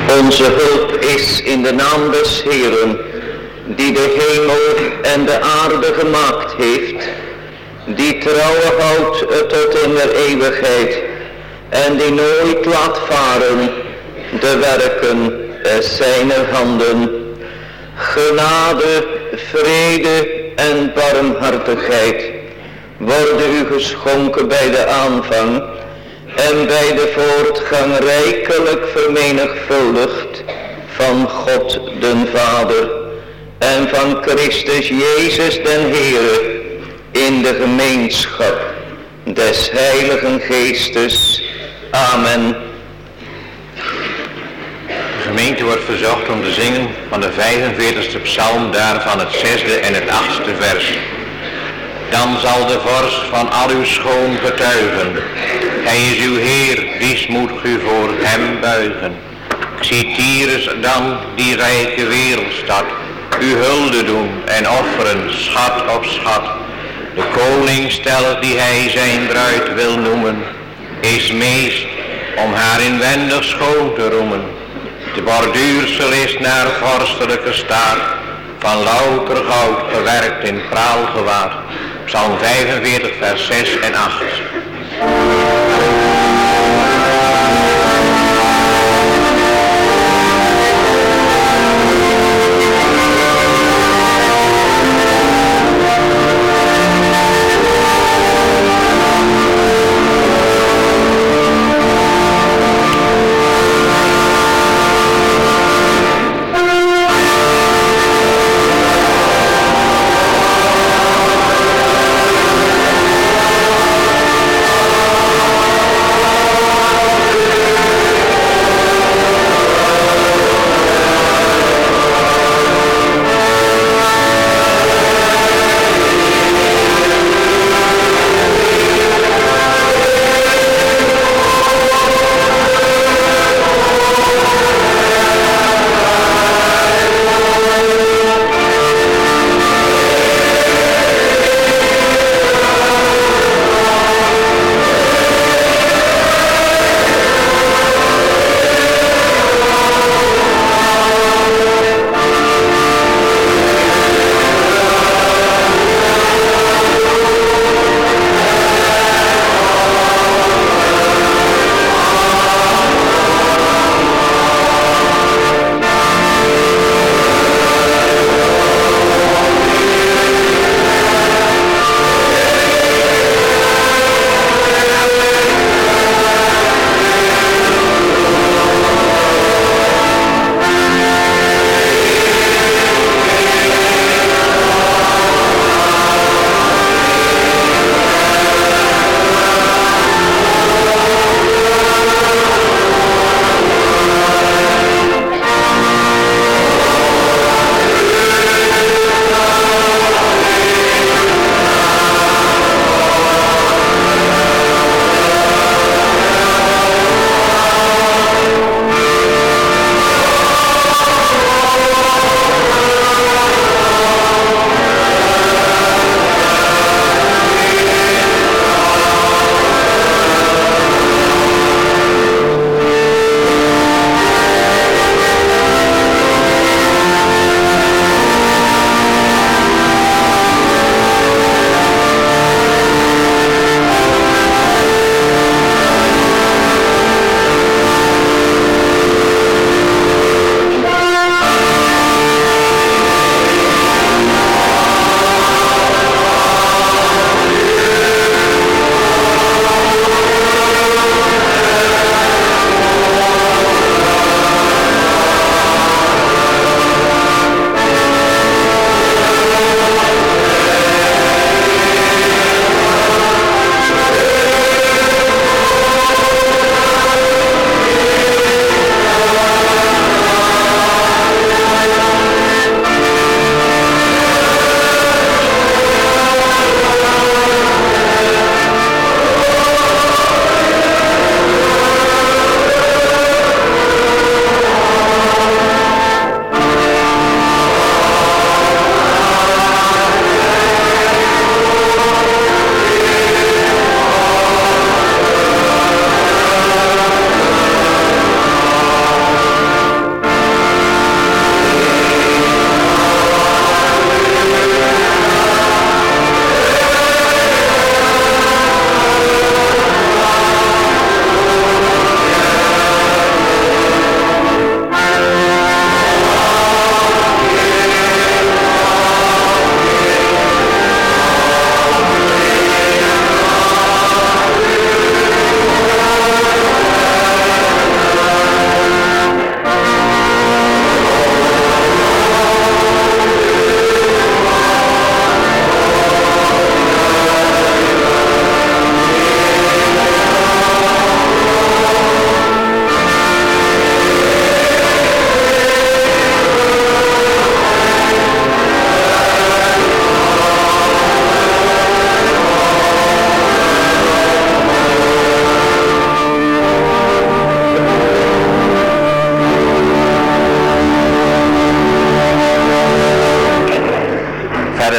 Onze hulp is in de naam des Heeren, die de hemel en de aarde gemaakt heeft, die trouw houdt tot in der eeuwigheid en die nooit laat varen de werken zijner handen. Genade, vrede en barmhartigheid worden u geschonken bij de aanvang en bij de voortgang rijkelijk vermenigvuldigd van God den Vader en van Christus Jezus den Heere in de gemeenschap des Heiligen Geestes. Amen. De gemeente wordt verzocht om te zingen van de 45e psalm, daarvan het 6e en het 8e vers. Dan zal de vorst van al uw schoon getuigen. Hij is uw Heer, wie moet u voor hem buigen. Ik zie Tyrus dan, die rijke wereldstad, u hulde doen en offeren, schat op schat. De koning stelt die hij zijn bruid wil noemen, is meest om haar inwendig schoon te roemen. De borduursel is naar vorstelijke staat, van louter goud gewerkt in praalgewaad. Psalm 45 vers 6 en 8.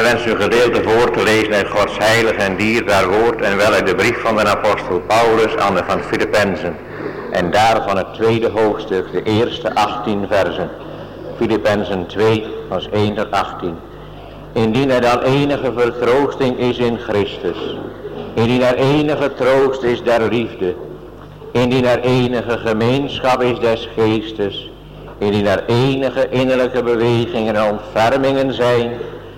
Vader, wens u gedeelte voor te lezen uit Gods heilig en dierbaar woord en wel uit de brief van de apostel Paulus aan de van Filippenzen. En daarvan het tweede hoofdstuk, de eerste 18 versen. Filippenzen 2, vers 1 tot 18. Indien er dan enige vertroosting is in Christus, indien er enige troost is der liefde, indien er enige gemeenschap is des geestes, indien er enige innerlijke bewegingen en ontfermingen zijn,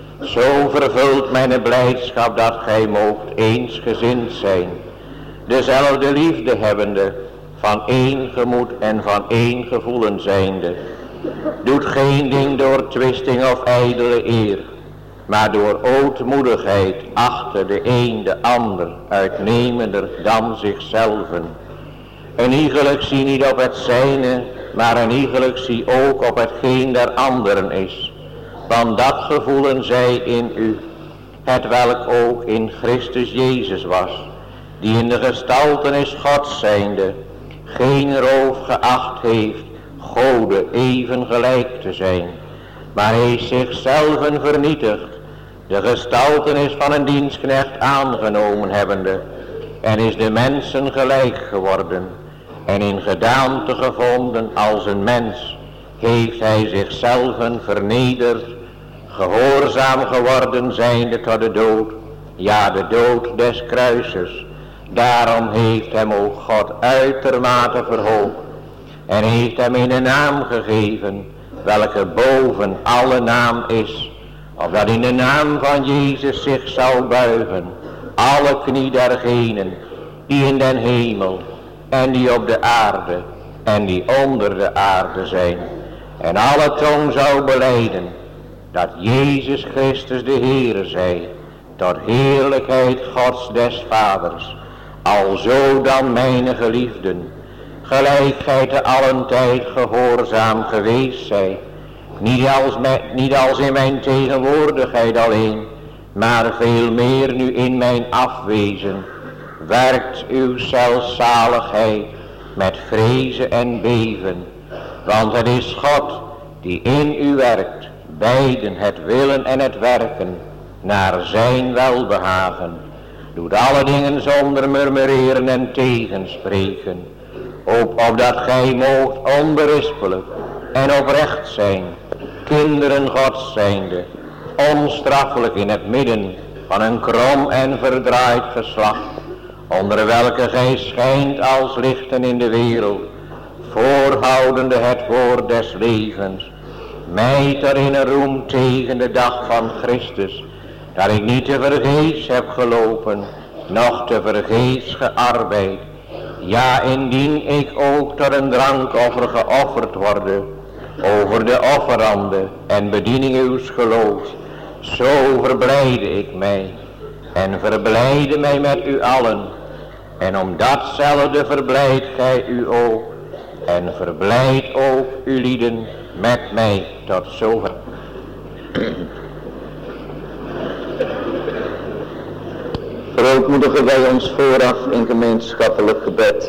zo vervult mijn blijdschap dat gij moogt eensgezind zijn, dezelfde liefde hebbende, van één gemoed en van één gevoelen zijnde. Doet geen ding door twisting of ijdele eer, maar door ootmoedigheid achter de een de ander uitnemender dan zichzelven. Een iegelijk zie niet op het zijne, maar een iegelijk zie ook op hetgeen der anderen is. Want dat gevoelen zij in u, het welk ook in Christus Jezus was, die in de gestaltenis Gods zijnde, geen roof geacht heeft Gode even gelijk te zijn, maar heeft zichzelven vernietigd, de gestaltenis van een dienstknecht aangenomen hebbende, en is de mensen gelijk geworden, en in gedaante gevonden als een mens, heeft hij zichzelven vernederd, gehoorzaam geworden zijnde tot de dood, ja de dood des kruises. Daarom heeft hem ook God uitermate verhoogd, en heeft hem een naam gegeven, welke boven alle naam is, opdat in de naam van Jezus zich zal buigen, alle knie dergenen, die in den hemel, en die op de aarde, en die onder de aarde zijn, en alle tong zou belijden, dat Jezus Christus de Heere zij, tot heerlijkheid Gods des Vaders. Alzo dan mijn geliefden, gelijk gij te allen tijd gehoorzaam geweest zijt, niet als in mijn tegenwoordigheid alleen, maar veel meer nu in mijn afwezen, werkt uw zelfzaligheid met vrezen en beven, want het is God die in u werkt, beiden het willen en het werken, naar zijn welbehagen. Doet alle dingen zonder murmureren en tegenspreken, opdat gij moogt onberispelijk en oprecht zijn, kinderen Gods zijnde, onstraffelijk in het midden van een krom en verdraaid geslacht, onder welke gij schijnt als lichten in de wereld, voorhoudende het woord des levens, mij ter in een roem tegen de dag van Christus, dat ik niet te vergeefs heb gelopen, noch te vergeefs gearbeid. Ja, indien ik ook tot een drankoffer geofferd worde, over de offerande en bediening uws geloofs, zo verblijde ik mij, en verblijde mij met u allen, en om datzelfde verblijdt gij u ook, en verblijdt ook uw lieden met mij tot zover. Verootmoedigen wij ons vooraf in gemeenschappelijk gebed.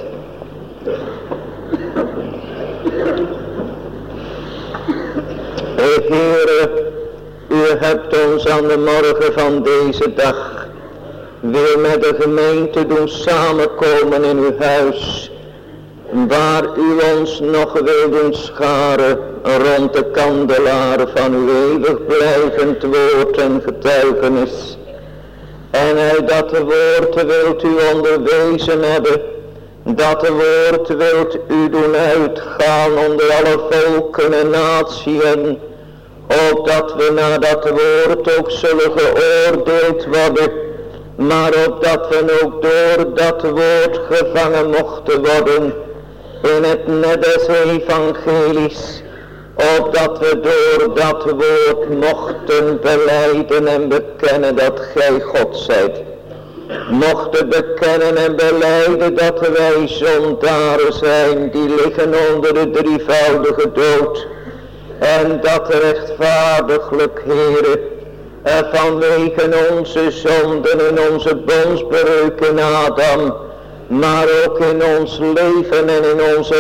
Heere, u hebt ons aan de morgen van deze dag weer met de gemeente doen samenkomen in uw huis, waar u ons nog wil doen scharen rond de kandelaar van uw eeuwig blijvend woord en getuigenis. En uit dat woord wilt u onderwezen hebben, dat woord wilt u doen uitgaan onder alle volken en natieën, opdat we naar dat woord ook zullen geoordeeld worden, maar opdat we ook door dat woord gevangen mochten worden in het net des evangelies, opdat we door dat woord mochten belijden en bekennen dat gij God zijt. Mochten bekennen en belijden dat wij zondaren zijn die liggen onder de drievoudige dood. En dat rechtvaardiglijk, Heere, vanwege onze zonden en onze bondsbreuk in Adam, maar ook in ons leven en in onze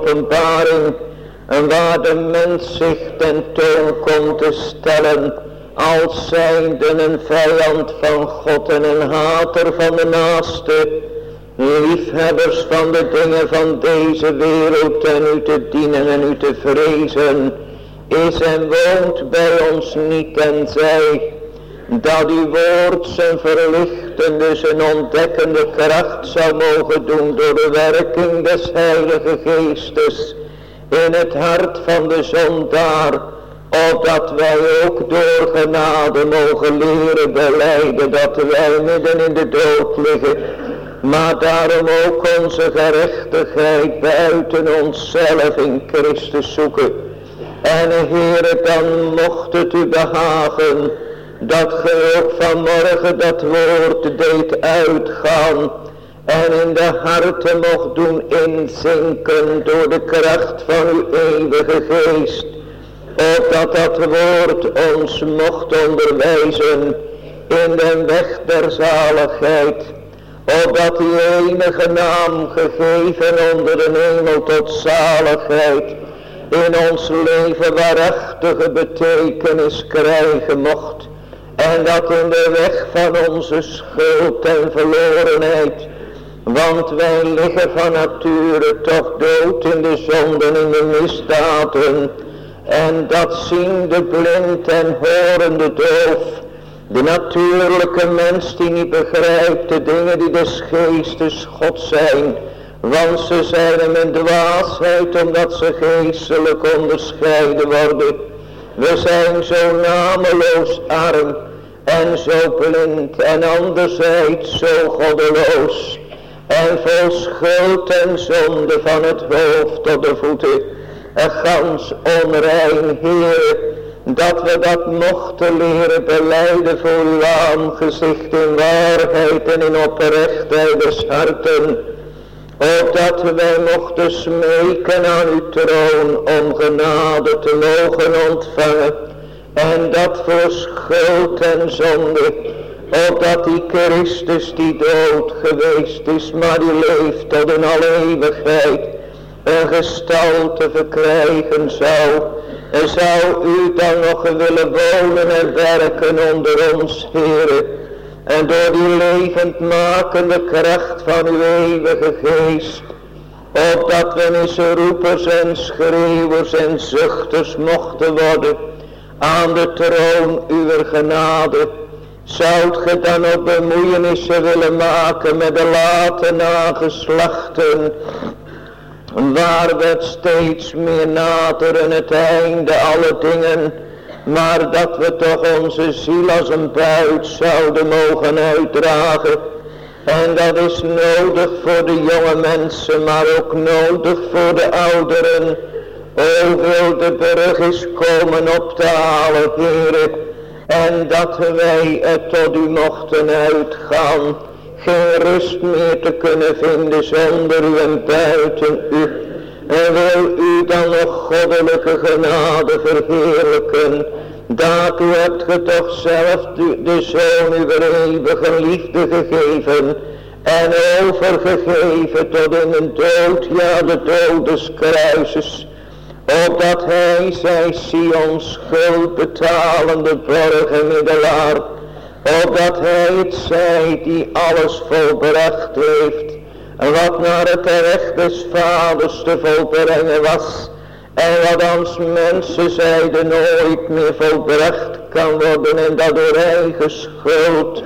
levensopenbaring, en waar de mens zich tentoon komt te stellen als zijnde een vijand van God en een hater van de naaste, liefhebbers van de dingen van deze wereld en u te dienen en u te vrezen, is en woont bij ons niet, tenzij dat uw woord zijn verlichtende, zijn ontdekkende kracht zou mogen doen door de werking des Heilige Geestes in het hart van de zondaar, opdat wij ook door genade mogen leren belijden dat wij midden in de dood liggen, maar daarom ook onze gerechtigheid buiten onszelf in Christus zoeken. En Heere, dan mocht het u behagen dat ge ook vanmorgen dat woord deed uitgaan en in de harten mocht doen inzinken door de kracht van uw eeuwige geest, opdat dat woord ons mocht onderwijzen in de weg der zaligheid, opdat die enige naam gegeven onder de hemel tot zaligheid in ons leven waarachtige betekenis krijgen mocht, en dat in de weg van onze schuld en verlorenheid, want wij liggen van nature toch dood in de zonden, in de misdaden, en dat zien de blind en horen de doof, de natuurlijke mens die niet begrijpt de dingen die des geestes God zijn, want ze zijn hem een dwaasheid omdat ze geestelijk onderscheiden worden. We zijn zo nameloos arm en zo blind en anderzijds zo goddeloos en vol schuld en zonde van het hoofd tot de voeten, en gans onrein, Heer, dat we dat mochten leren belijden voor uw aangezicht in waarheid en in oprechtheid des harten, opdat wij mochten smeken aan uw troon om genade te mogen ontvangen, en dat voor schuld en zonde, opdat die Christus die dood geweest is, maar die leeft tot in alle eeuwigheid, een gestalte verkrijgen zou. En zou u dan nog willen wonen en werken onder ons, Heere, en door die levendmakende kracht van uw eeuwige geest, opdat we misroepers en schreeuwers en zuchters mochten worden aan de troon uwer genade, zoudt ge dan ook bemoeienissen willen maken met de late nageslachten, waar we steeds meer naderen het einde alle dingen, maar dat we toch onze ziel als een buit zouden mogen uitdragen. En dat is nodig voor de jonge mensen, maar ook nodig voor de ouderen. O, wil de brug is komen op te halen, Heere, en dat wij tot u mochten uitgaan, geen rust meer te kunnen vinden zonder u en buiten u. En wil u dan nog goddelijke genade verheerlijken, dat u hebt ge toch zelf de Zoon uw eeuwige liefde gegeven en overgegeven tot in een dood, ja de dood des kruises, opdat hij zij Sions schuld betalende borgenmiddelaar, opdat hij het zij die alles volbracht heeft, wat naar het recht des vaders te volbrengen was, en wat als mensen zeiden nooit meer volbracht kan worden, en dat door eigen schuld,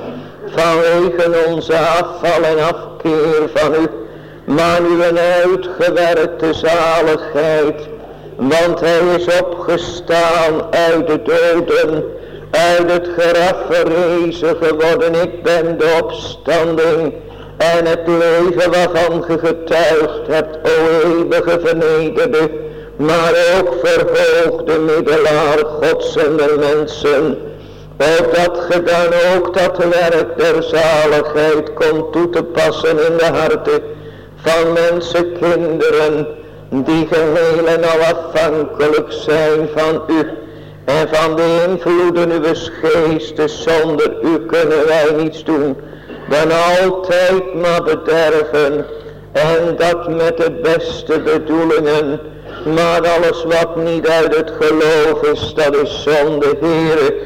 vanwege onze afval en afkeer van u, maar nu een uitgewerkte zaligheid, want hij is opgestaan uit de doden, uit het graf verrezen geworden. Ik ben de opstanding en het leven waarvan ge getuigd hebt, o eeuwige vernederde, maar ook verhoogde middelaar Gods en der mensen, opdat ge dan ook dat werk der zaligheid komt toe te passen in de harten van mensenkinderen, die geheel en al afhankelijk zijn van u en van de invloeden uw geestes. Zonder u kunnen wij niets doen dan altijd maar bederven, en dat met de beste bedoelingen, maar alles wat niet uit het geloof is, dat is zonde, Heere.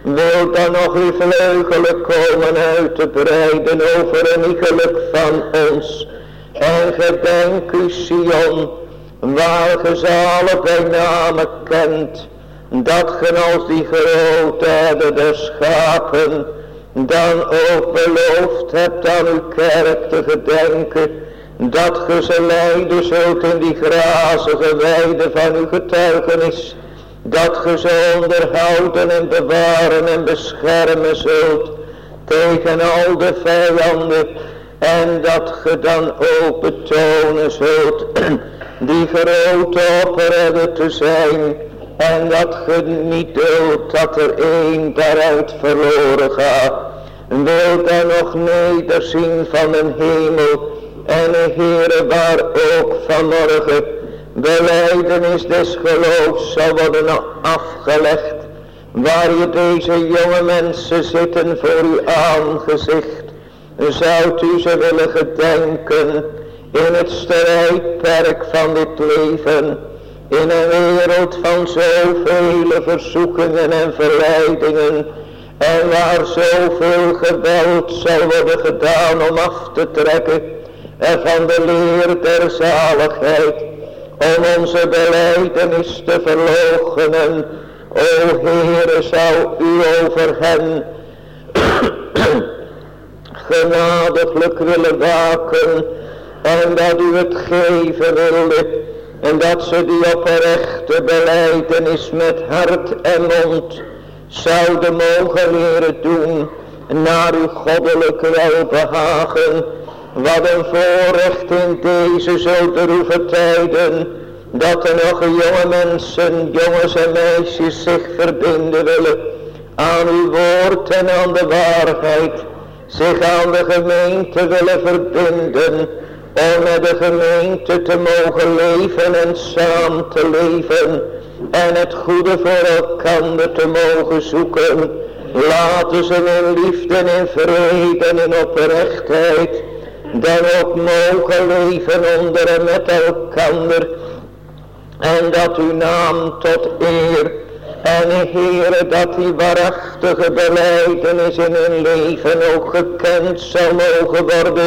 wil dan nog uw vleugelen komen uit te breiden over een iegelijk van ons. En gedenk u Sion, waar ge ze alle bij namen kent, dat ge als die grootherder der schapen dan ook beloofd hebt aan uw kerk te gedenken, dat ge ze leiden zult in die grazige weide van uw getuigenis, dat ge ze onderhouden en bewaren en beschermen zult tegen al de vijanden, en dat ge dan ook betonen zult die grote opredder te zijn, en dat ge niet duldt dat er een daaruit verloren gaat. Wil dan nog nederzien van een hemel, en Heere, waar ook vanmorgen belijdenis des geloofs zal worden afgelegd, waar je deze jonge mensen zitten voor uw aangezicht, zoudt u ze willen gedenken in het strijdperk van dit leven, in een wereld van zoveel verzoekingen en verleidingen, en waar zoveel geweld zal worden gedaan om af te trekken van de leer der zaligheid, om onze belijdenis te verloochenen. O Heere, zou u over hen genadiglijk willen waken, en dat u het geven wilde, en dat ze die oprechte belijdenis met hart en mond zouden mogen leren doen naar uw goddelijk welbehagen. Wat een voorrecht in deze zo droeve tijden, dat er nog jonge mensen, jongens en meisjes zich verbinden willen aan uw woord en aan de waarheid, zich aan de gemeente willen verbinden, om met de gemeente te mogen leven en samen te leven en het goede voor elkander te mogen zoeken. Laten ze in liefde en in vrede en in oprechtheid dan ook mogen leven onder en met elkander, en dat uw naam tot eer en Heere, dat die waarachtige belijdenis in hun leven ook gekend zal mogen worden,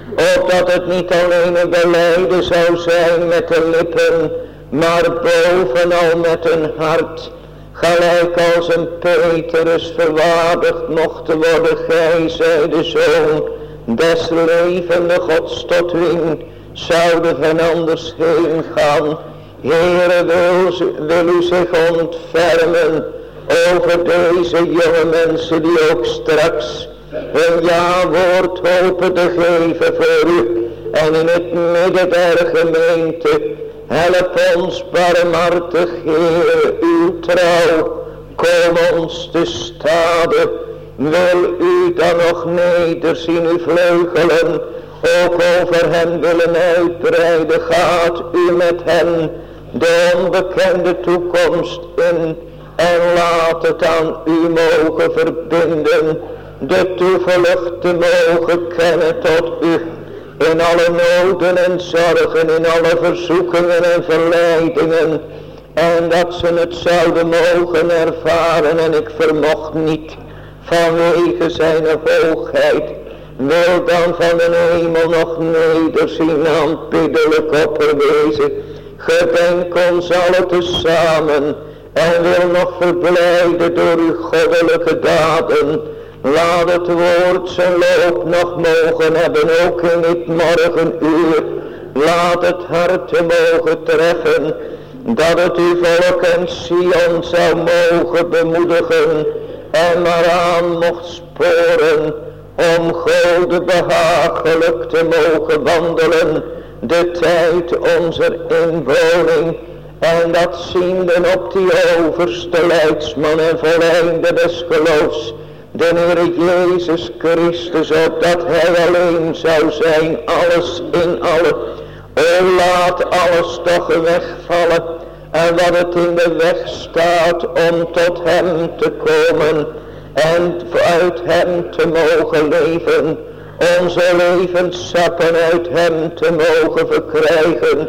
opdat het niet alleen een belijden zou zijn met de lippen, maar bovenal met een hart, gelijk als een Petrus verwaardigd mocht worden. Gij zij de Zoon des levende Gods, tot wien zouden van anders heen gaan. Heere, wil u zich ontfermen over deze jonge mensen die ook straks een ja-woord hopen te geven voor u. En in het midden der gemeente, help ons barmhartig, Heere, uw trouw, kom ons te stade. Wil u dan nog nederzien uw vleugelen, ook over hen willen uitbreiden, gaat u met hen de onbekende toekomst in, en laat het aan u mogen verbinden, de toevlucht te mogen kennen tot u, in alle noden en zorgen, in alle verzoekingen en verleidingen, en dat ze het zouden mogen ervaren. En ik vermocht niet vanwege zijn hoogheid, wil dan van de hemel nog nederzien, aanbiddelijk opperwezen. Gedenk ons allen tezamen, en wil nog verblijden door uw goddelijke daden. Laat het woord zijn loop nog mogen hebben, ook in dit morgenuur. Laat het hart mogen treffen, dat het uw volk en Sion zou mogen bemoedigen, en maar aan mocht sporen, om Gode behagelijk te mogen wandelen, de tijd onze inwoning, en dat zienden op die overste leidsman en volleinder des geloofs, de Heer Jezus Christus, opdat hij alleen zou zijn, alles in alle. O, laat alles toch wegvallen, en wat het in de weg staat om tot hem te komen, en uit hem te mogen leven, onze levenssappen uit hem te mogen verkrijgen,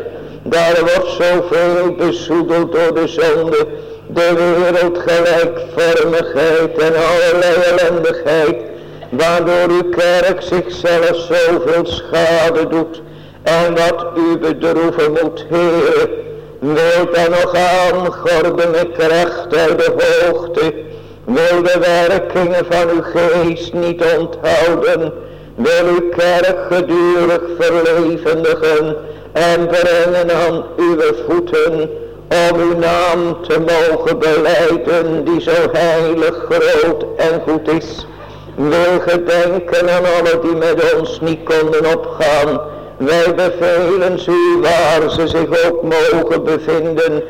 Daar wordt zoveel bezoedeld door de zonde, de wereldgelijkvormigheid en allerlei ellendigheid, waardoor uw kerk zichzelf zoveel schade doet. En wat u bedroeven moet, Heere, wilt dan nog aangorden met kracht uit de hoogte, wil de werkingen van uw geest niet onthouden, wil uw kerk gedurig verlevendigen en brengen aan uw voeten, om uw naam te mogen belijden, die zo heilig, groot en goed is. Wil gedenken aan alle die met ons niet konden opgaan. Wij bevelen ze waar ze zich ook mogen bevinden.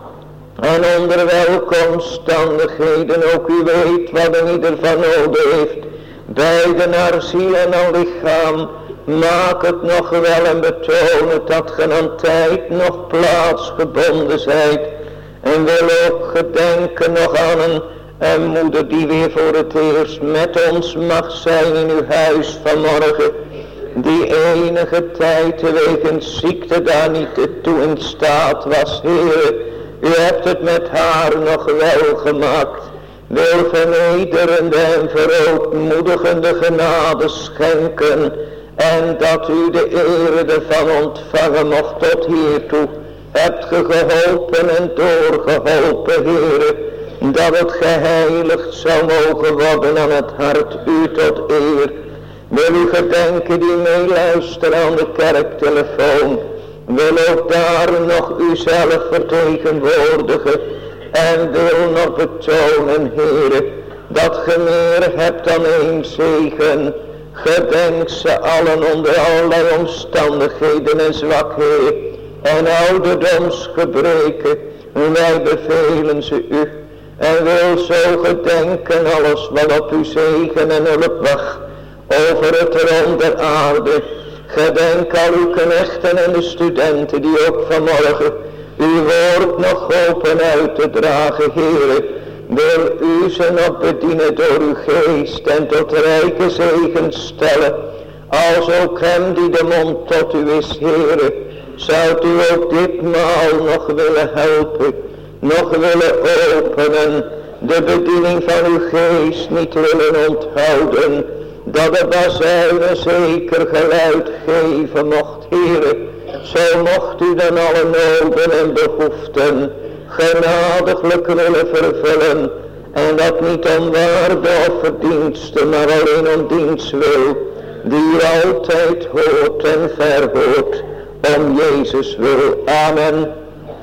En onder welke omstandigheden ook u weet wat een ieder van nodig heeft. Beide naar ziel en aan lichaam. Maak het nog wel en betoon het dat ge aan tijd nog plaatsgebonden zijt. En wil ook gedenken nog aan een moeder die weer voor het eerst met ons mag zijn in uw huis vanmorgen. Die enige tijd wegens ziekte daar niet toe in staat was, Heer. U hebt het met haar nog wel gemaakt. Wil vernederende en verootmoedigende genade schenken. En dat u de ere ervan ontvangen mocht tot hiertoe. Hebt ge geholpen en doorgeholpen, Heere. Dat het geheiligd zou mogen worden aan het hart u tot eer. Wil u gedenken die meeluisteren aan de kerktelefoon. Wil ook daar nog uzelf vertegenwoordigen. En wil nog betonen, Heere, dat ge meer hebt dan één zegen. Gedenk ze allen onder allerlei omstandigheden en zwakheden en ouderdomsgebreken. Wij bevelen ze u. En wil zo gedenken alles wat op uw zegen en hulp wacht. Over het rond der aarde. Gedenk al uw knechten en de studenten die ook vanmorgen uw woord nog hopen uit te dragen, Heere. Wil u ze nog bedienen door uw geest en tot rijke zegen stellen. Als ook hem die de mond tot u is, Heere. Zoudt u ook ditmaal nog willen helpen, nog willen openen. De bediening van uw geest niet willen onthouden. Dat de bazuinen zeker geluid geven mocht, Heere. Zo mocht u dan alle noden en behoeften genadiglijk willen vervullen. En dat niet om waarde of verdiensten, maar alleen om diens wil. Die u altijd hoort en verhoort. Om Jezus wil. Amen.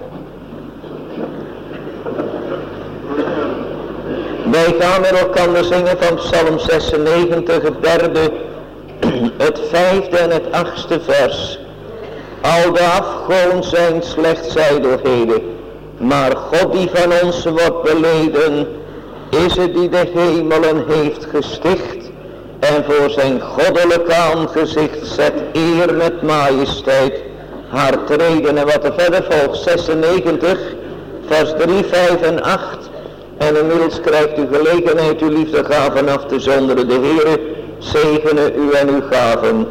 Wij gaan met elkaar zingen van Psalm 96, het derde, het vijfde en het achtste vers. Al de afgoden zijn slechts ijdelheden, maar God die van ons wordt beleden, is het die de hemelen heeft gesticht en voor zijn goddelijk aangezicht zet eer met majesteit haar treden. En wat er verder volgt, 96, vers 3, 5 en 8. En inmiddels krijgt u gelegenheid uw liefdegaven af te zonderen. De Heere zegene u en uw gaven.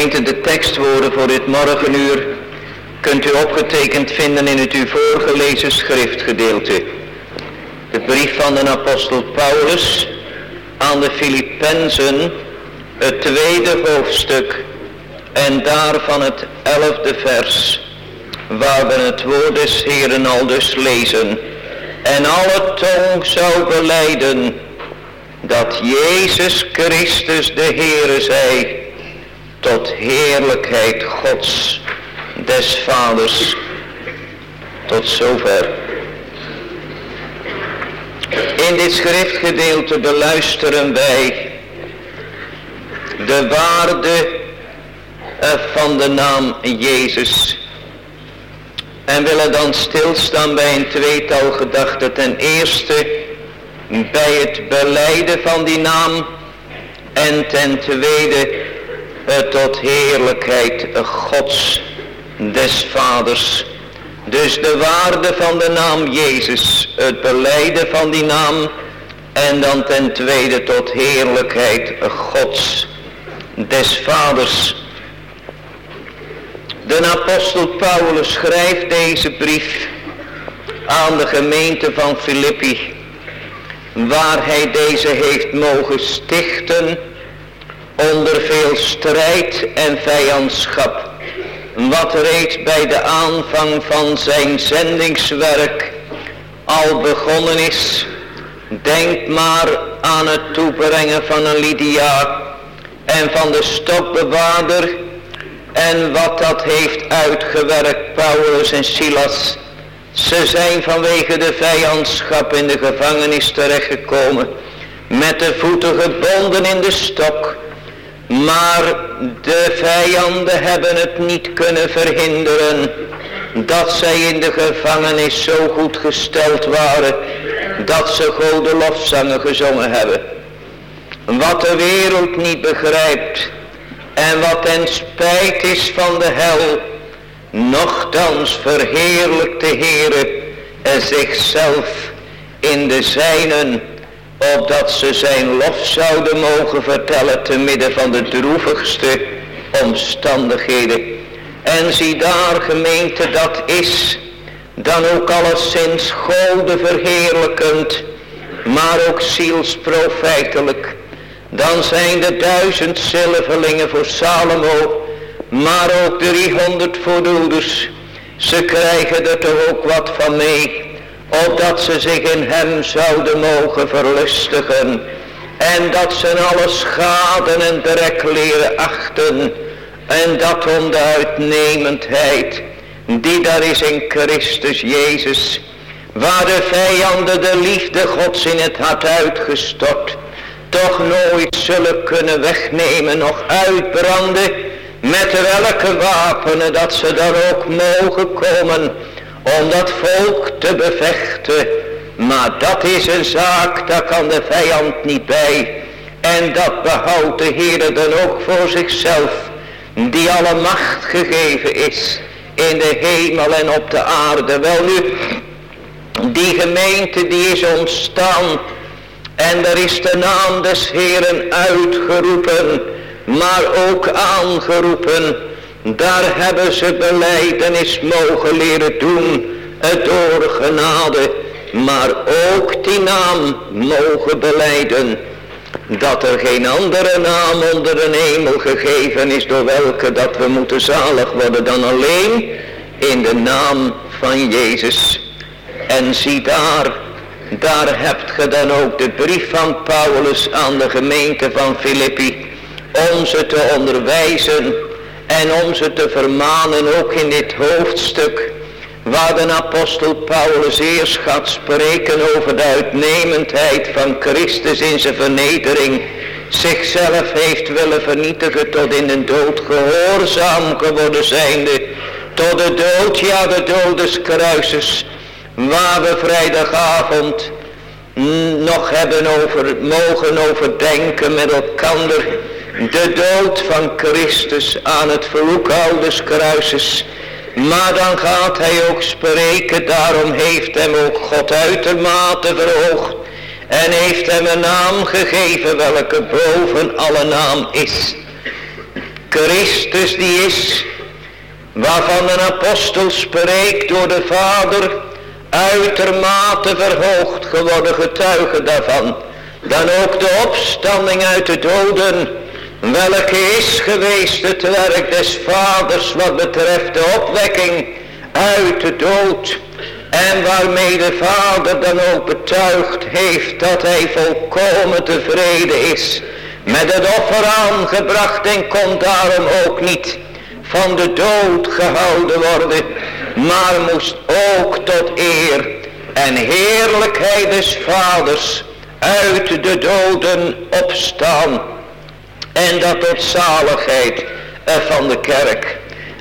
Gemeente, de tekstwoorden voor dit morgenuur kunt u opgetekend vinden in het u voorgelezen schriftgedeelte. De brief van de apostel Paulus aan de Filippenzen, het 2e hoofdstuk en daarvan het 11e vers, waar we het woord des Heeren al dus lezen. En alle tong zou belijden dat Jezus Christus de Heere zij, tot heerlijkheid Gods, des Vaders. Tot zover. In dit schriftgedeelte beluisteren wij de waarde van de naam Jezus. En willen dan stilstaan bij een tweetal gedachten. Ten eerste bij het belijden van die naam. En ten tweede tot heerlijkheid Gods, des Vaders. Dus de waarde van de naam Jezus, het belijden van die naam. En dan ten tweede tot heerlijkheid Gods, des Vaders. De apostel Paulus schrijft deze brief aan de gemeente van Filippi, waar hij deze heeft mogen stichten onder veel strijd en vijandschap, wat reeds bij de aanvang van zijn zendingswerk al begonnen is. Denk maar aan het toebrengen van een Lydia en van de stokbewaarder en wat dat heeft uitgewerkt, Paulus en Silas. Ze zijn vanwege de vijandschap in de gevangenis terechtgekomen, met de voeten gebonden in de stok. Maar de vijanden hebben het niet kunnen verhinderen dat zij in de gevangenis zo goed gesteld waren dat ze Gode lofzangen gezongen hebben. Wat de wereld niet begrijpt en wat ten spijt is van de hel, nochtans verheerlijkt de Heere zichzelf in de zijnen, opdat ze zijn lof zouden mogen vertellen te midden van de droevigste omstandigheden. En zie daar, gemeente, dat is dan ook alleszins Gode verheerlijkend, maar ook zielsprofijtelijk. Dan zijn er 1000 zilverlingen voor Salomo, maar ook 300 voor de hoeders. Ze krijgen er toch ook wat van mee, opdat ze zich in hem zouden mogen verlustigen. En dat ze alle schade en drek leren achten. En dat om de uitnemendheid die daar is in Christus Jezus. Waar de vijanden de liefde Gods in het hart uitgestort, toch nooit zullen kunnen wegnemen, nog uitbranden, met welke wapenen dat ze daar ook mogen komen, om dat volk te bevechten. Maar dat is een zaak, daar kan de vijand niet bij. En dat behoudt de Heer dan ook voor zichzelf, die alle macht gegeven is in de hemel en op de aarde. Wel nu, die gemeente die is ontstaan en er is de naam des Heeren uitgeroepen, maar ook aangeroepen. Daar hebben ze belijdenis mogen leren doen, door genade, maar ook die naam mogen belijden, dat er geen andere naam onder de hemel gegeven is door welke dat we moeten zalig worden dan alleen in de naam van Jezus. En zie daar hebt ge dan ook de brief van Paulus aan de gemeente van Filippi, om ze te onderwijzen en om ze te vermanen, ook in dit hoofdstuk, waar de apostel Paulus eerst gaat spreken over de uitnemendheid van Christus in zijn vernedering, zichzelf heeft willen vernietigen tot in de dood, gehoorzaam geworden zijnde, tot de dood, ja de dood des kruises, waar we vrijdagavond nog hebben mogen overdenken met elkander, de dood van Christus aan het verhoekhout des kruises. Maar dan gaat hij ook spreken, daarom heeft hem ook God uitermate verhoogd en heeft hem een naam gegeven welke boven alle naam is. Christus die is, waarvan een apostel spreekt door de Vader, uitermate verhoogd geworden, getuige daarvan. Dan ook de opstanding uit de doden, welke is geweest het werk des Vaders wat betreft de opwekking uit de dood. En waarmee de Vader dan ook betuigd heeft dat hij volkomen tevreden is met het offer aangebracht en kon daarom ook niet van de dood gehouden worden, maar moest ook tot eer en heerlijkheid des Vaders uit de doden opstaan. En dat tot zaligheid van de kerk.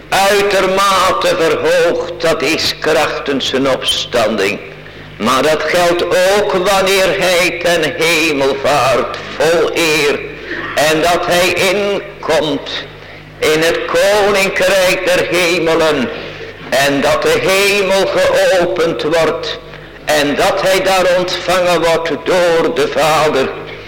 Uitermate verhoogd, dat is krachtens zijn opstanding. Maar dat geldt ook wanneer hij ten hemel vaart, vol eer. En dat hij inkomt in het koninkrijk der hemelen. En dat de hemel geopend wordt. En dat hij daar ontvangen wordt door de Vader.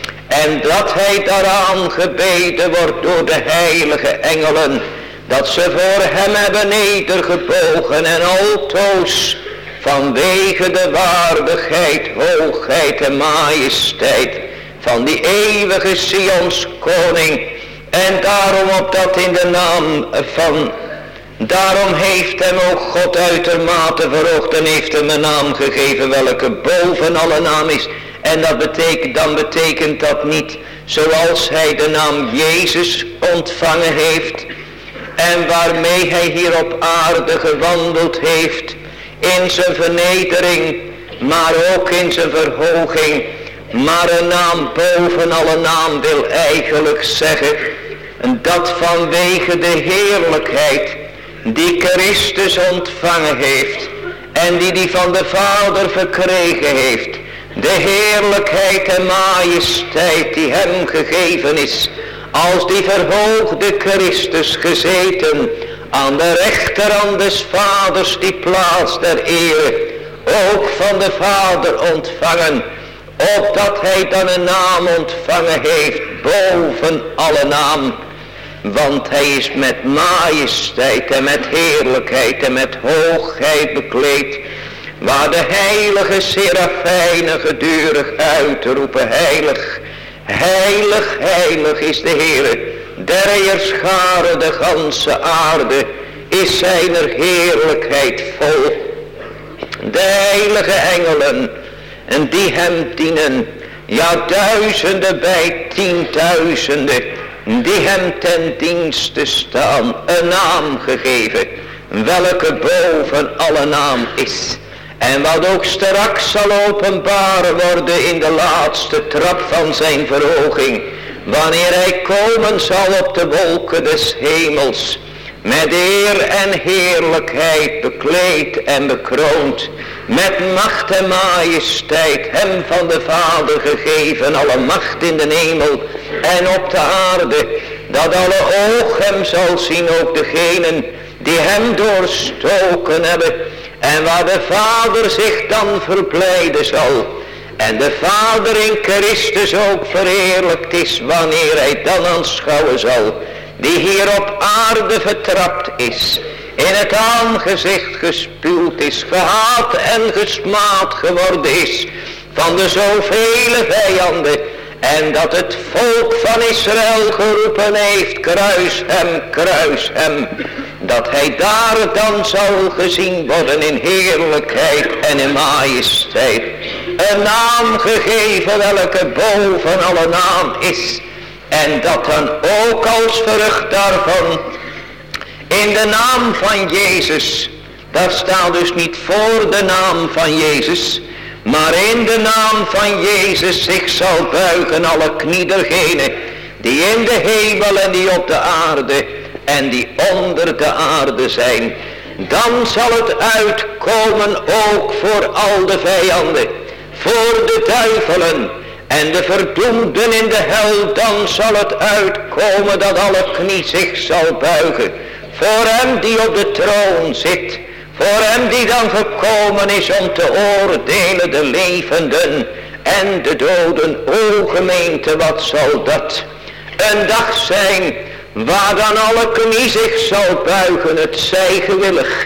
En dat hij daaraan gebeden wordt door de heilige engelen. Dat ze voor hem hebben nedergebogen en altoos vanwege de waardigheid, hoogheid en majesteit van die eeuwige Sions koning. En daarom opdat in de naam van, daarom heeft hem ook God uitermate verhoogd en heeft hem een naam gegeven welke boven alle naam is. En dan betekent dat niet zoals hij de naam Jezus ontvangen heeft en waarmee hij hier op aarde gewandeld heeft in zijn vernedering, maar ook in zijn verhoging. Maar een naam boven alle naam wil eigenlijk zeggen dat vanwege de heerlijkheid die Christus ontvangen heeft en die van de Vader verkregen heeft, de heerlijkheid en majesteit die hem gegeven is, als die verhoogde Christus gezeten aan de rechterhand des Vaders, die plaats der ere, ook van de Vader ontvangen, opdat hij dan een naam ontvangen heeft boven alle naam. Want hij is met majesteit en met heerlijkheid en met hoogheid bekleed, waar de heilige serafijnen gedurig uitroepen, heilig, heilig, heilig is de Heere, der heerscharen de ganse aarde, is zijner heerlijkheid vol. De heilige engelen, en die hem dienen, ja duizenden bij tienduizenden, die hem ten dienste staan, een naam gegeven, welke boven alle naam is. En wat ook straks zal openbaar worden in de laatste trap van zijn verhoging, wanneer hij komen zal op de wolken des hemels, met eer en heerlijkheid bekleed en bekroond, met macht en majesteit, hem van de Vader gegeven, alle macht in de hemel en op de aarde, dat alle oog hem zal zien, ook degenen die hem doorstoken hebben, en waar de Vader zich dan verblijden zal, en de Vader in Christus ook verheerlijkt is, wanneer hij dan aanschouwen zal, die hier op aarde vertrapt is, in het aangezicht gespuwd is, gehaat en gesmaad geworden is van de zovele vijanden, en dat het volk van Israël geroepen heeft, kruis hem, dat hij daar dan zal gezien worden in heerlijkheid en in majesteit. Een naam gegeven welke boven alle naam is, en dat dan ook als vrucht daarvan in de naam van Jezus, daar staat dus niet voor de naam van Jezus, maar in de naam van Jezus zich zal buigen alle knie dergenen die in de hemel en die op de aarde en die onder de aarde zijn. Dan zal het uitkomen ook voor al de vijanden, voor de duivelen en de verdoemden in de hel. Dan zal het uitkomen dat alle knie zich zal buigen voor hem die op de troon zit, voor hem die dan gekomen is om te oordelen de levenden en de doden. O gemeente, wat zal dat een dag zijn waar dan alle knie zich zal buigen, het zij gewillig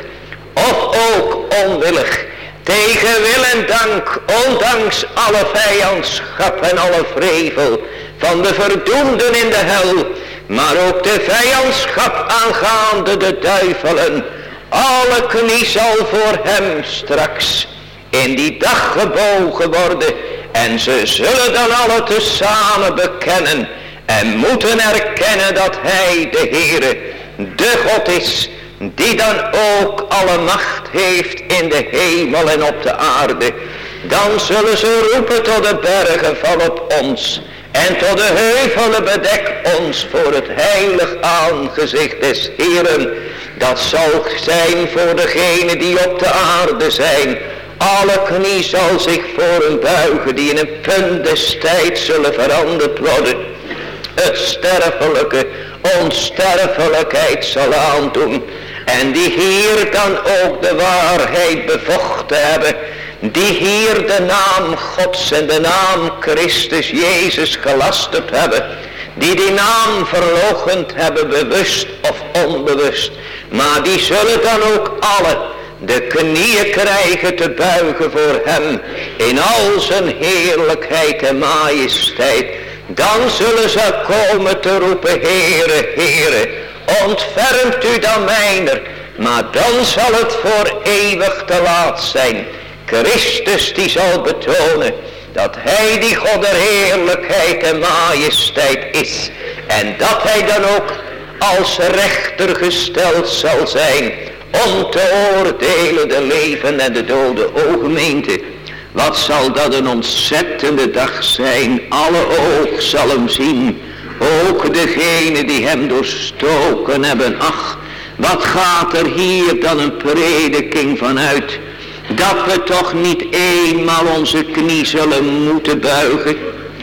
of ook onwillig, tegen wil en dank, ondanks alle vijandschap en alle vrevel van de verdoemden in de hel, maar ook de vijandschap aangaande de duivelen. Alle knie zal voor hem straks in die dag gebogen worden, en ze zullen dan alle tezamen bekennen en moeten erkennen dat hij de Heere, de God is, die dan ook alle macht heeft in de hemel en op de aarde. Dan zullen ze roepen tot de bergen, val op ons, en tot de heuvelen bedek ons voor het heilig aangezicht des Heeren. Dat zal zijn voor degenen die op de aarde zijn. Alle knie zal zich voor hem buigen die in een punt des tijds zullen veranderd worden. Het sterfelijke onsterfelijkheid zal aandoen. En die hier dan ook de waarheid bevochten hebben. Die hier de naam Gods en de naam Christus Jezus gelasterd hebben. Die naam verloochend hebben, bewust of onbewust. Maar die zullen dan ook alle de knieën krijgen te buigen voor hem. In al zijn heerlijkheid en majesteit. Dan zullen ze komen te roepen, Heere, Heere, ontfermt u dan mijner. Maar dan zal het voor eeuwig te laat zijn. Christus die zal betonen dat hij die God der heerlijkheid en majesteit is. En dat hij dan ook als rechter gesteld zal zijn om te oordelen de leven en de doden. O gemeente, wat zal dat een ontzettende dag zijn. Alle oog zal hem zien. Ook degene die hem doorstoken hebben. Ach, wat gaat er hier dan een prediking van uit. Dat we toch niet eenmaal onze knie zullen moeten buigen.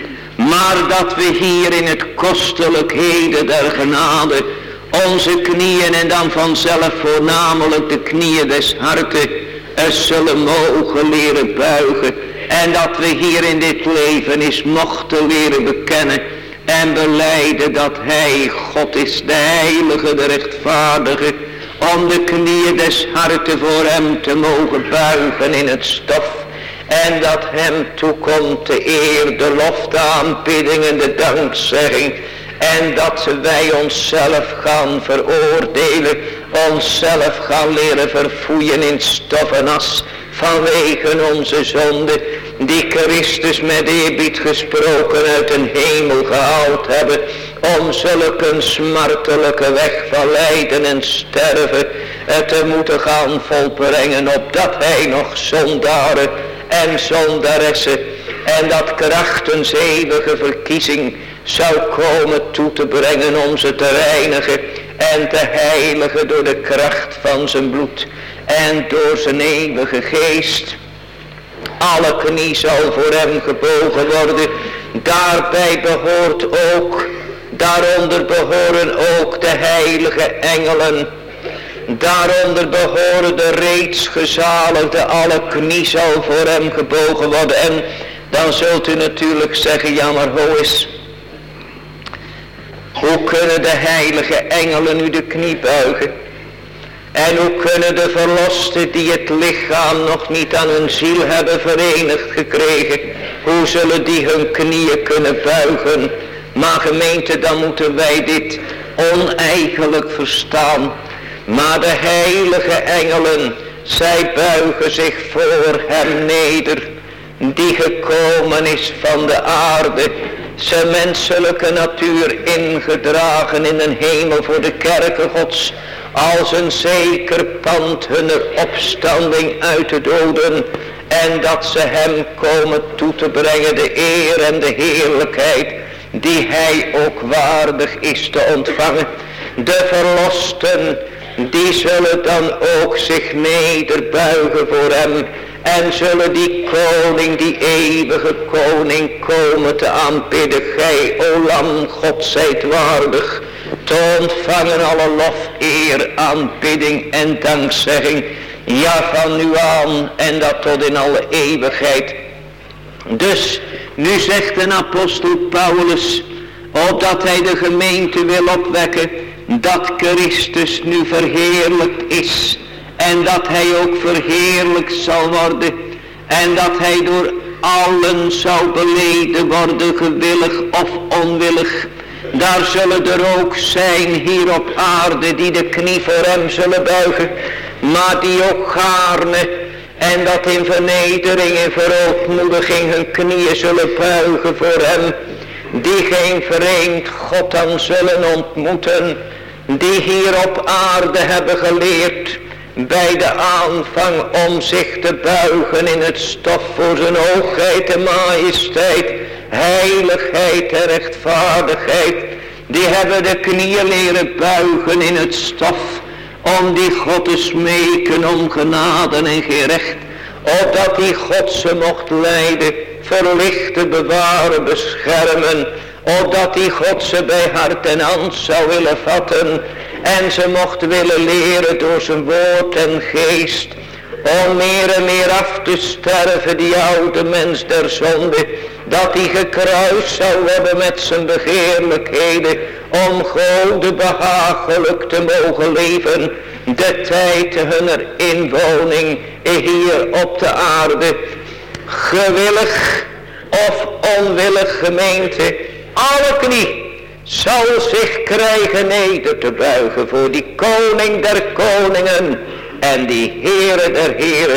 Maar dat we hier in het kostelijkheden der genade onze knieën en dan vanzelf voornamelijk de knieën des harten zullen mogen leren buigen. En dat we hier in dit leven is mochten leren bekennen en belijden dat hij God is, de heilige, de rechtvaardige. Om de knieën des harten voor hem te mogen buigen in het stof. En dat hem toekomt de eer, de lof, de aanbidding en de dankzegging. En dat wij onszelf gaan veroordelen. Onszelf gaan leren verfoeien in stof en as. Vanwege onze zonde. Die Christus met eerbied gesproken uit een hemel gehaald hebben. Om zulke een smartelijke weg van lijden en sterven te moeten gaan volbrengen, opdat hij nog zondaren en zondaressen en dat krachtens eeuwige verkiezing zou komen toe te brengen om ze te reinigen en te heiligen door de kracht van zijn bloed en door zijn eeuwige geest. Alle knie zal voor hem gebogen worden. Daarbij behoort ook, daaronder behoren ook de heilige engelen. Daaronder behoren de reeds gezaligde. Alle knie zal voor hem gebogen worden. En dan zult u natuurlijk zeggen, ja maar hoe is? Hoe kunnen de heilige engelen nu de knie buigen? En hoe kunnen de verlosten die het lichaam nog niet aan hun ziel hebben verenigd gekregen, hoe zullen die hun knieën kunnen buigen? Maar gemeente, dan moeten wij dit oneigenlijk verstaan. Maar de heilige engelen, zij buigen zich voor hem neder, die gekomen is van de aarde, zijn menselijke natuur ingedragen in een hemel voor de kerken Gods, als een zeker pand hunner opstanding uit de doden, en dat ze hem komen toe te brengen de eer en de heerlijkheid die hij ook waardig is te ontvangen. De verlosten, die zullen dan ook zich nederbuigen voor hem en zullen die koning, die eeuwige koning komen te aanbidden. Gij, o Lam, God zijt waardig te ontvangen alle lof, eer, aanbidding en dankzegging. Ja, van nu aan en dat tot in alle eeuwigheid. Dus, nu zegt de apostel Paulus opdat hij de gemeente wil opwekken, dat Christus nu verheerlijkt is en dat hij ook verheerlijkt zal worden en dat hij door allen zou beleden worden, gewillig of onwillig. Daar zullen er ook zijn hier op aarde die de knie voor hem zullen buigen, maar die ook gaarne en dat in vernedering en verootmoediging hun knieën zullen buigen voor hem, die geen vreemd God dan zullen ontmoeten, die hier op aarde hebben geleerd bij de aanvang om zich te buigen in het stof voor zijn hoogheid en majesteit, heiligheid en rechtvaardigheid. Die hebben de knieën leren buigen in het stof om die God te smeken om genade en gerecht, opdat die God ze mocht leiden, verlichten, bewaren, beschermen, opdat die God ze bij hart en hand zou willen vatten en ze mocht willen leren door zijn woord en geest, om meer en meer af te sterven, die oude mens der zonde, dat die gekruist zou worden met zijn begeerlijkheden, om Gode behagelijk te mogen leven, de tijd hunner inwoning hier op de aarde. Gewillig of onwillig gemeente, alle knie zal zich krijgen neder te buigen voor die koning der koningen en die Heere der heren.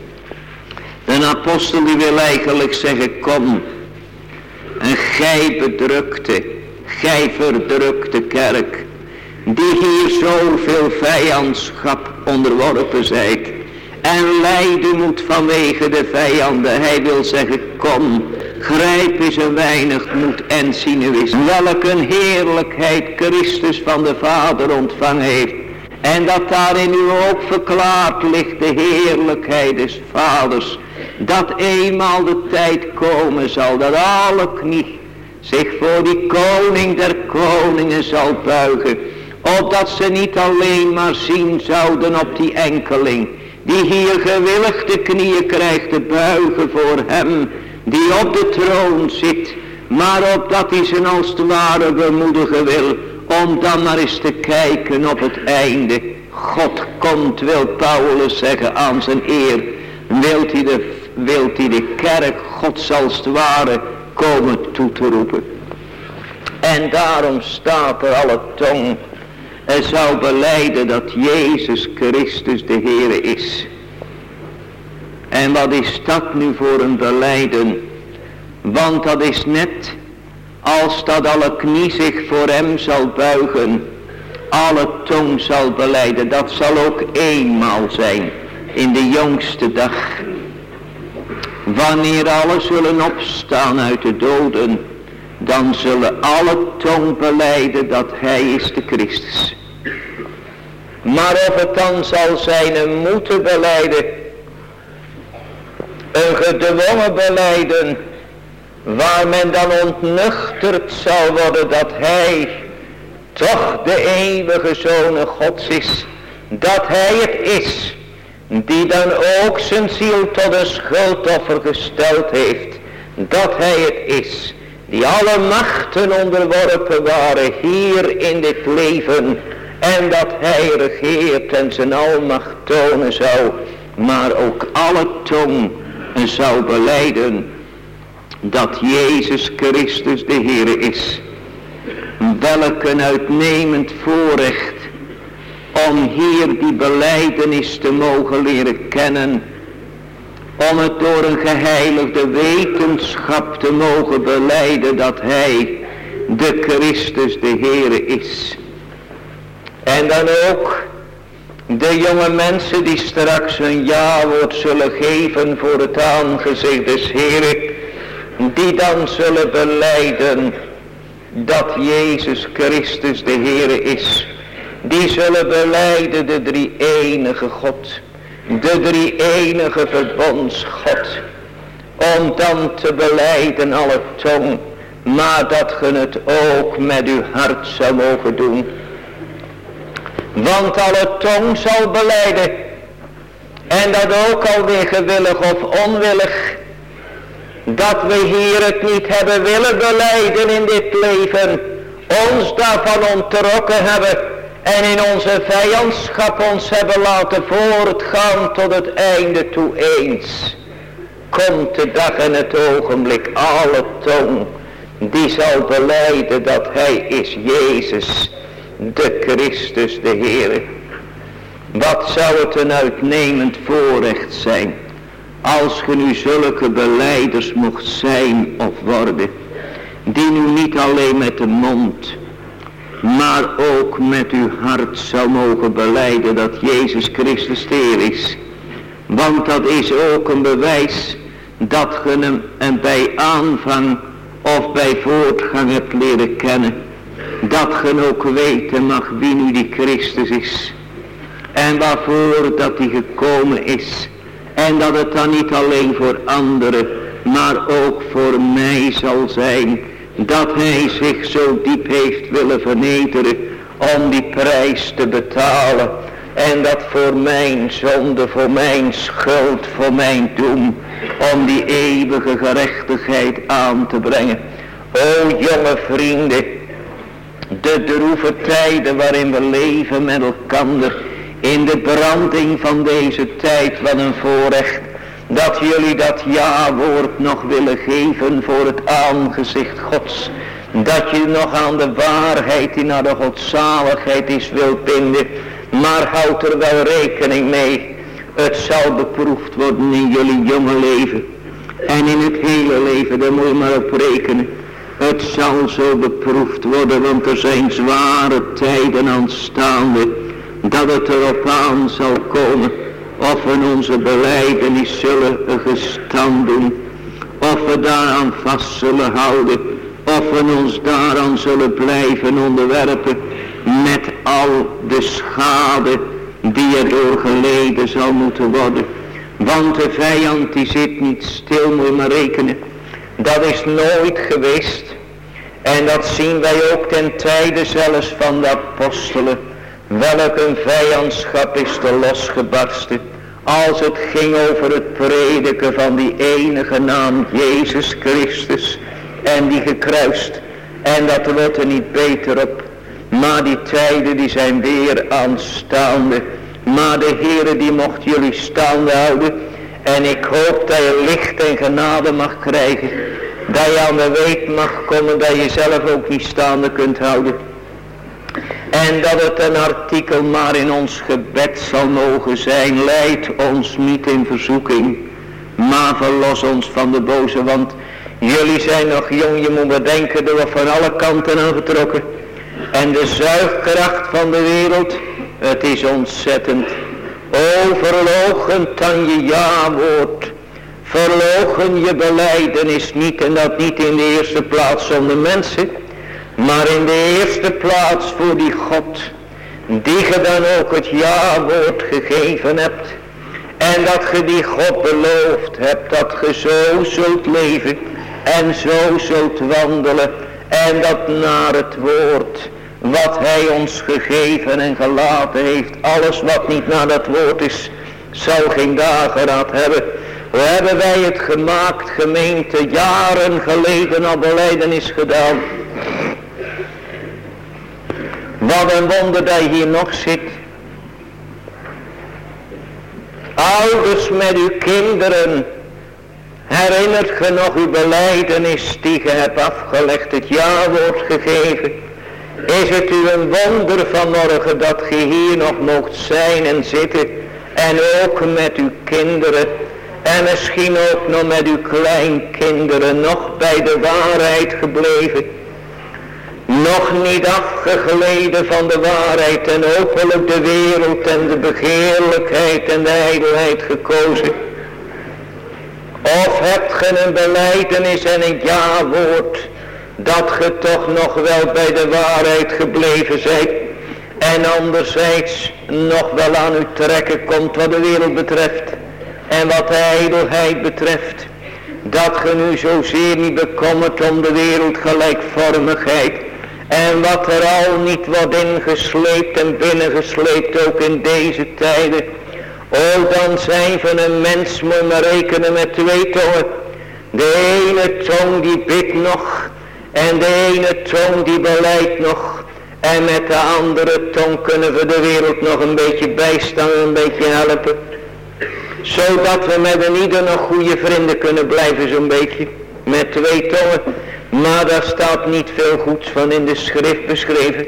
Een apostel die wil eigenlijk zeggen, kom, en gij bedrukte, gij verdrukte kerk, die hier zoveel vijandschap onderworpen zijt en lijden moet vanwege de vijanden. Hij wil zeggen, kom, grijp eens een weinig moed en zien is welk een heerlijkheid Christus van de Vader ontvangen heeft. En dat daarin u ook verklaard ligt de heerlijkheid des Vaders. Dat eenmaal de tijd komen zal dat alle knie zich voor die koning der koningen zal buigen. Opdat ze niet alleen maar zien zouden op die enkeling, die hier gewillig de knieën krijgt te buigen voor hem, die op de troon zit, maar opdat hij ze als het ware bemoedigen wil, om dan maar eens te kijken op het einde. God komt, wil Paulus zeggen, aan zijn eer. Wilt hij de kerk Gods als het ware komen toe te roepen. En daarom staat er alle tong en zou belijden dat Jezus Christus de Heere is. En wat is dat nu voor een belijden? Want dat is net als dat alle knie zich voor hem zal buigen, alle tong zal belijden. Dat zal ook eenmaal zijn in de jongste dag, wanneer alle zullen opstaan uit de doden, dan zullen alle tong belijden dat hij is de Christus. Maar of het dan zal zijn een moeten belijden, een gedwongen belijden, waar men dan ontnuchterd zal worden dat hij toch de eeuwige Zoon Gods is, dat hij het is die dan ook zijn ziel tot een schuldoffer gesteld heeft, dat hij het is die alle machten onderworpen waren hier in dit leven en dat hij regeert en zijn almacht tonen zou, maar ook alle tong zou belijden dat Jezus Christus de Heere is. Welk een uitnemend voorrecht om hier die belijdenis te mogen leren kennen, om het door een geheiligde wetenschap te mogen belijden dat hij de Christus de Heere is. En dan ook de jonge mensen die straks hun ja-woord zullen geven voor het aangezicht des Heere, die dan zullen belijden dat Jezus Christus de Heere is. Die zullen belijden de drie-enige God, de drie-enige verbondsgod, om dan te belijden alle tong, maar dat ge het ook met uw hart zou mogen doen. Want alle tong zal belijden, en dat ook alweer gewillig of onwillig, Dat we hier het niet hebben willen belijden in dit leven. Ons daarvan onttrokken hebben. En in onze vijandschap ons hebben laten voortgaan tot het einde toe eens. Komt de dag en het ogenblik, alle tong die zal belijden dat hij is Jezus, de Christus, de Heer. Wat zou het een uitnemend voorrecht zijn, als ge nu zulke belijders mocht zijn of worden, die nu niet alleen met de mond, maar ook met uw hart zou mogen belijden dat Jezus Christus de Heer is. Want dat is ook een bewijs dat ge hem en bij aanvang of bij voortgang hebt leren kennen. Dat ge ook weten mag wie nu die Christus is. En waarvoor dat hij gekomen is. En dat het dan niet alleen voor anderen, maar ook voor mij zal zijn. Dat hij zich zo diep heeft willen vernederen om die prijs te betalen. En dat voor mijn zonde, voor mijn schuld, voor mijn doem, om die eeuwige gerechtigheid aan te brengen. O jonge vrienden, de droeve tijden waarin we leven met elkander, in de branding van deze tijd, wat een voorrecht, dat jullie dat ja-woord nog willen geven voor het aangezicht Gods. Dat je nog aan de waarheid die naar de godzaligheid is wilt binden. Maar houd er wel rekening mee. Het zal beproefd worden in jullie jonge leven. En in het hele leven, daar moet je maar op rekenen. Het zal zo beproefd worden, want er zijn zware tijden aanstaande. Dat het erop aan zal komen of we onze belijdenis zullen gestand doen. Of we daaraan vast zullen houden. Of we ons daaraan zullen blijven onderwerpen. Met al de schade die er door geleden zal moeten worden. Want de vijand die zit niet stil, moet je maar rekenen. Dat is nooit geweest. En dat zien wij ook ten tijde zelfs van de apostelen. Welk een vijandschap is er losgebarsten. Als het ging over het prediken van die enige naam Jezus Christus. En die gekruist. En dat wordt er niet beter op. Maar die tijden die zijn weer aanstaande. Maar de Heere die mocht jullie staande houden. En ik hoop dat je licht en genade mag krijgen. Dat je aan de weet mag komen dat je zelf ook niet staande kunt houden. En dat het een artikel maar in ons gebed zal mogen zijn. Leid ons niet in verzoeking. Maar verlos ons van de boze. Want jullie zijn nog jong. Je moet bedenken dat we van alle kanten aangetrokken. En de zuigkracht van de wereld. Het is ontzettend. O, verloochen dan je ja-woord. Verloochen je belijdenis niet. En dat niet in de eerste plaats zonder mensen. Maar in de eerste plaats voor die God. Die je dan ook het ja-woord gegeven hebt. En dat je die God beloofd hebt. Dat je zo zult leven. En zo zult wandelen. En dat naar het woord. Wat hij ons gegeven en gelaten heeft. Alles wat niet naar dat woord is. Zal geen dageraad hebben. Hoe hebben wij het gemaakt, gemeente, jaren geleden al belijdenis gedaan. Wat een wonder dat je hier nog zit. Ouders met uw kinderen. Herinnert ge nog uw belijdenis die ge hebt afgelegd, het ja-woord gegeven. Is het u een wonder vanmorgen dat ge hier nog moogt zijn en zitten. En ook met uw kinderen. En misschien ook nog met uw kleinkinderen nog bij de waarheid gebleven. Nog niet afgegleden van de waarheid en openlijk de wereld en de begeerlijkheid en de ijdelheid gekozen. Of hebt ge een belijdenis en een ja-woord dat ge toch nog wel bij de waarheid gebleven zijt. En anderzijds nog wel aan u trekken komt wat de wereld betreft. En wat de ijdelheid betreft. Dat ge nu zozeer niet bekommert om de wereldgelijkvormigheid. En wat er al niet wordt ingesleept en binnengesleept ook in deze tijden. O, dan zijn van een mens, moet maar rekenen met 2 tongen. De ene tong die bidt nog. En de ene tong die beleidt nog. En met de andere tong kunnen we de wereld nog een beetje bijstaan, een beetje helpen. Zodat we met een ieder nog goede vrienden kunnen blijven, zo'n beetje. Met 2 tongen. Maar daar staat niet veel goeds van in de schrift beschreven.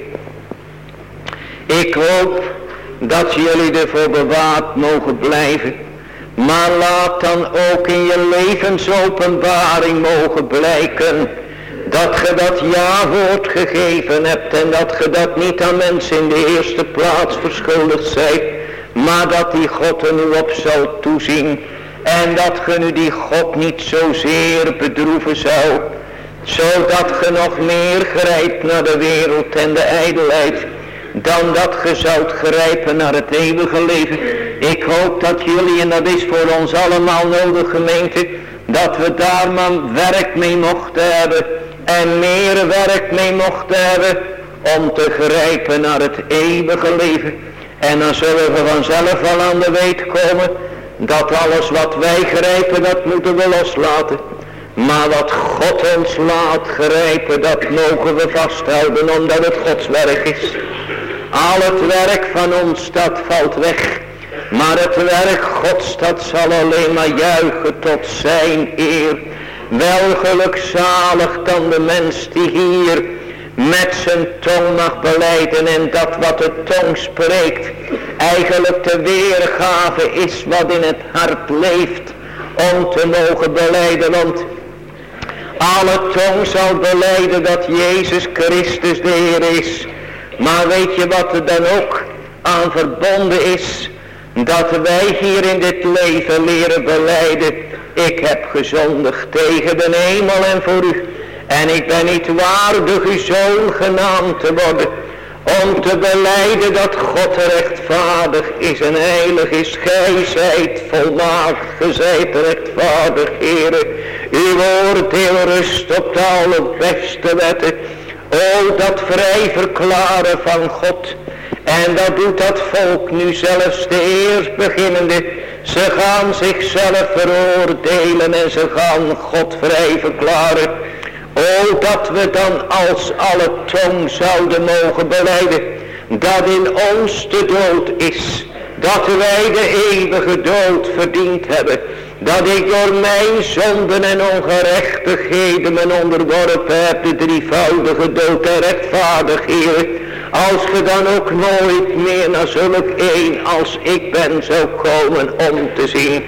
Ik hoop dat jullie ervoor bewaard mogen blijven. Maar laat dan ook in je levensopenbaring mogen blijken dat ge dat ja-woord gegeven hebt en dat ge dat niet aan mensen in de eerste plaats verschuldigd zijt, maar dat die God er nu op zal toezien en dat ge nu die God niet zozeer bedroeven zou, zodat ge nog meer grijpt naar de wereld en de ijdelheid dan dat ge zoudt grijpen naar het eeuwige leven. Ik hoop dat jullie, en dat is voor ons allemaal nodig gemeente, dat we daar maar werk mee mochten hebben en meer werk mee mochten hebben om te grijpen naar het eeuwige leven. En dan zullen we vanzelf wel aan de weet komen dat alles wat wij grijpen, dat moeten we loslaten. Maar wat God ons laat grijpen, dat mogen we vasthouden, omdat het Gods werk is. Al het werk van ons, dat valt weg. Maar het werk Gods, dat zal alleen maar juichen tot zijn eer. Wel gelukzalig dan de mens die hier met zijn tong mag belijden en dat wat de tong spreekt eigenlijk de weergave is wat in het hart leeft om te mogen belijden. Want alle tong zal belijden dat Jezus Christus de Heer is. Maar weet je wat er dan ook aan verbonden is? Dat wij hier in dit leven leren belijden. Ik heb gezondigd tegen de hemel en voor u. En ik ben niet waardig uw zoon genaamd te worden. Om te belijden dat God rechtvaardig is en heilig is. Gij zijt volmaakt, gij zijt rechtvaardig, Heere. Uw oordeel rust op de allerbeste wetten. O, dat vrij verklaren van God. En dat doet dat volk nu zelfs de eerst beginnende. Ze gaan zichzelf veroordelen en ze gaan God vrij verklaren. O, dat we dan als alle tong zouden mogen belijden dat in ons de dood is. Dat wij de eeuwige dood verdiend hebben. Dat ik door mijn zonden en ongerechtigheden men onderworpen heb de drievoudige dood en rechtvaardig, Heer. Als ge dan ook nooit meer naar zulk een als ik ben zou komen om te zien.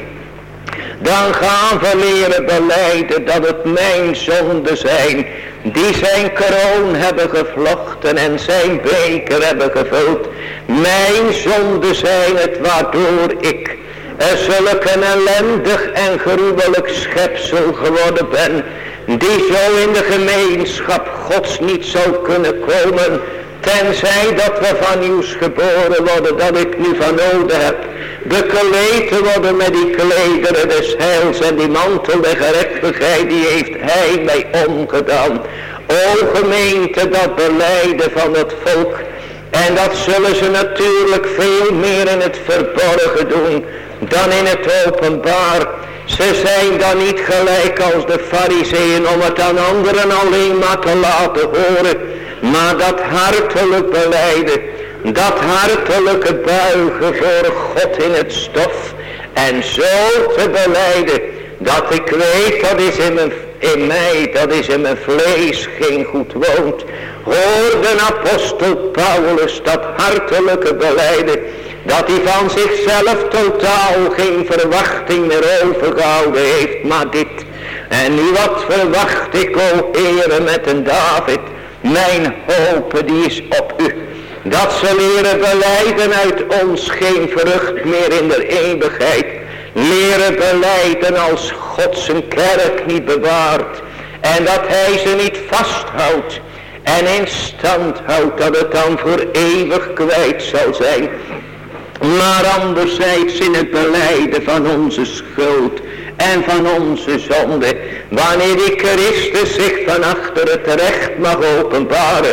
Dan gaan we leren belijden dat het mijn zonden zijn die zijn kroon hebben gevlochten en zijn beker hebben gevuld. Mijn zonden zijn het waardoor ik zulk een ellendig en gruwelijk schepsel geworden ben, die zo in de gemeenschap Gods niet zou kunnen komen, tenzij dat we van nieuws geboren worden, dat ik nu van nodig heb bekleed te worden met die klederen des heils en die mantel der gerechtigheid, die heeft hij mij omgedaan. O gemeente, dat belijden van het volk, en dat zullen ze natuurlijk veel meer in het verborgen doen dan in het openbaar. Ze zijn dan niet gelijk als de Farizeeën om het aan anderen alleen maar te laten horen, maar dat hartelijk belijden, dat hartelijke buigen voor God in het stof en zo te belijden dat ik weet dat is in mij, dat is in mijn vlees geen goed woont. Hoor de apostel Paulus dat hartelijke belijden, dat hij van zichzelf totaal geen verwachting meer overgehouden heeft, maar dit. En nu wat verwacht ik, o Heere, met een David, mijn hoop die is op u. Dat ze leren belijden uit ons geen vrucht meer in de eeuwigheid. Leren belijden als God zijn kerk niet bewaart. En dat hij ze niet vasthoudt en in stand houdt, dat het dan voor eeuwig kwijt zal zijn. Maar anderzijds in het belijden van onze schuld en van onze zonde, wanneer die Christus zich van achter het recht mag openbaren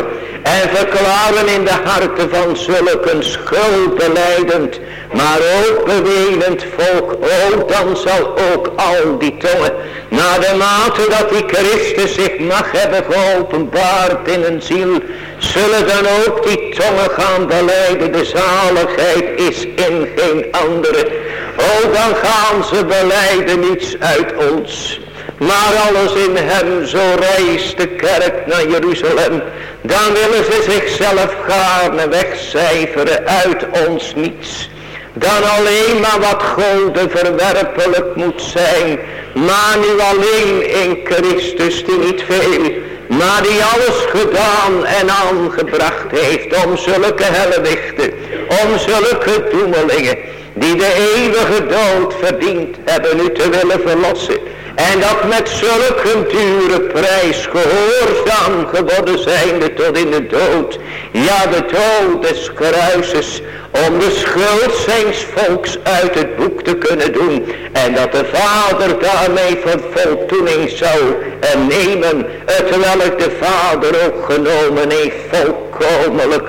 En verklaren in de harten van zulke schuldbelijdend, maar ook bewelend volk. Dan zal ook al die tongen, naar de mate dat die Christus zich mag hebben geopenbaard in een ziel, zullen dan ook die tongen gaan belijden. De zaligheid is in geen andere. Dan gaan ze belijden niets uit ons, maar alles in hem. Zo reist de kerk naar Jeruzalem. Dan willen ze zichzelf gaarne wegcijferen uit ons niets. Dan alleen maar wat goden verwerpelijk moet zijn. Maar nu alleen in Christus die niet veel, maar die alles gedaan en aangebracht heeft om zulke hellewichten, om zulke doemelingen, die de eeuwige dood verdiend hebben, u te willen verlossen. En dat met zulke dure prijs gehoorzaam geworden zijnde tot in de dood. Ja, de dood des kruises, om de schuld zijns volks uit het boek te kunnen doen. En dat de Vader daarmee voor voldoening zou nemen, terwijl de Vader ook genomen heeft volkomenlijk.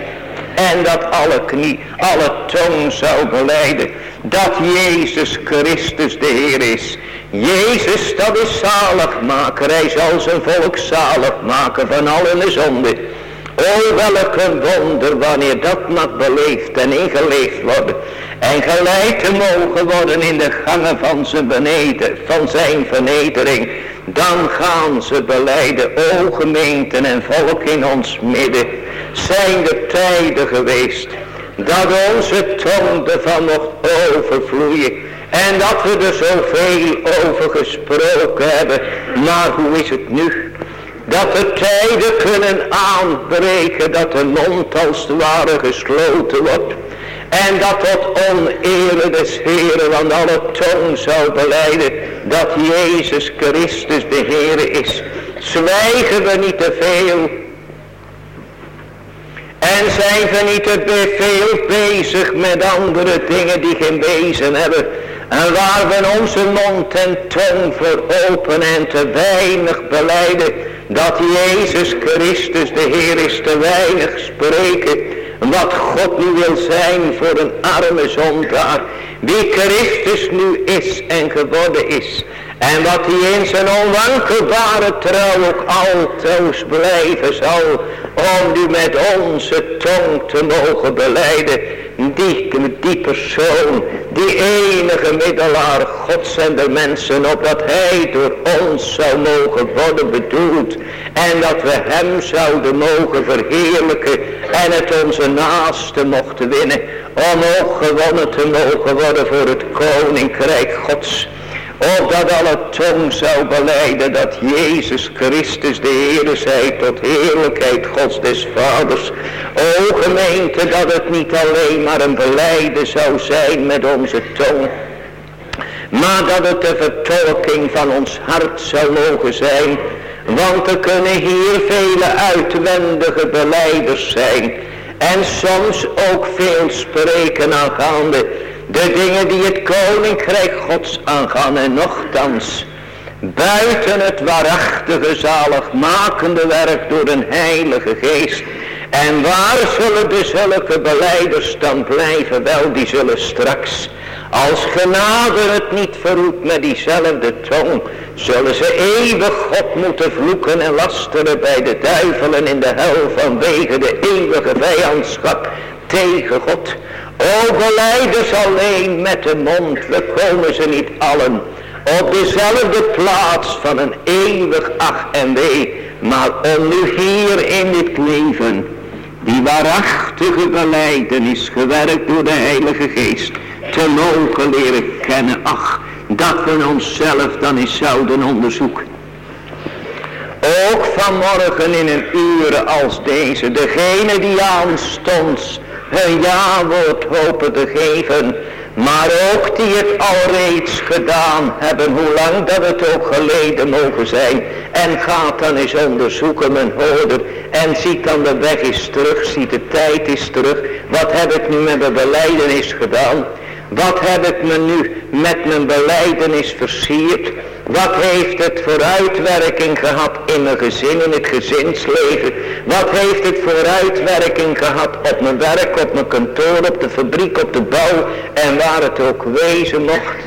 En dat alle knie, alle tong zou belijden dat Jezus Christus de Heer is. Jezus, dat is zaligmaker. Hij zal zijn volk zalig maken van al hun zonde. O, welk een wonder wanneer dat mag beleefd en ingeleefd worden. En geleid te mogen worden in de gangen van zijn vernedering. Dan gaan ze belijden, o gemeenten en volk in ons midden. Zijn de tijden geweest dat onze tong ervan mocht overvloeien. En dat we er zoveel over gesproken hebben. Maar hoe is het nu? Dat de tijden kunnen aanbreken, dat de mond als het ware gesloten wordt. En dat tot onere des Heeren, want alle tong zou belijden dat Jezus Christus de Heer is. Zwijgen we niet te veel. En zijn we niet te veel bezig met andere dingen die geen wezen hebben. En waar we onze mond en tong voor open en te weinig belijden dat Jezus Christus de Heer is, te weinig spreken wat God nu wil zijn voor een arme zondaar. Wie Christus nu is en geworden is. En wat hij in zijn onwankelbare trouw ook altoos blijven zal. Om nu met onze tong te mogen belijden. Die persoon, die enige middelaar Gods en de mensen, opdat hij door ons zou mogen worden bedoeld. En dat we hem zouden mogen verheerlijken en het onze naaste mochten winnen. Om ook gewonnen te mogen worden voor het koninkrijk Gods. Opdat alle tong zou belijden dat Jezus Christus de Heere zij tot heerlijkheid Gods des Vaders. O gemeente, dat het niet alleen maar een belijden zou zijn met onze tong, maar dat het de vertolking van ons hart zou mogen zijn. Want er kunnen hier vele uitwendige belijders zijn. En soms ook veel spreken aangaande de dingen die het koninkrijk Gods aangaan. En nochtans, buiten het waarachtige zaligmakende werk door een heilige geest. En waar zullen de zulke belijders dan blijven? Wel, die zullen straks, als genade het niet verroept met diezelfde tong, zullen ze eeuwig God moeten vloeken en lasteren bij de duivelen in de hel vanwege de eeuwige vijandschap tegen God. O belijders alleen met de mond, we komen ze niet allen op dezelfde plaats van een eeuwig ach en wee, maar om nu hier in dit leven die waarachtige belijdenis gewerkt door de Heilige Geest te mogen leren kennen. Ach, dat we onszelf dan eens zouden onderzoeken. Ook vanmorgen in een uur als deze, degene die aanstonds hun ja-woord hopen te geven, maar ook die het al reeds gedaan hebben, hoe lang dat het ook geleden mogen zijn. En gaat dan eens onderzoeken, mijn hoorder, en ziet dan de weg is terug, ziet de tijd is terug. Wat heb ik nu met de belijdenis gedaan? Wat heb ik me nu met mijn belijdenis versierd? Wat heeft het voor uitwerking gehad in mijn gezin, in het gezinsleven? Wat heeft het voor uitwerking gehad op mijn werk, op mijn kantoor, op de fabriek, op de bouw en waar het ook wezen mocht?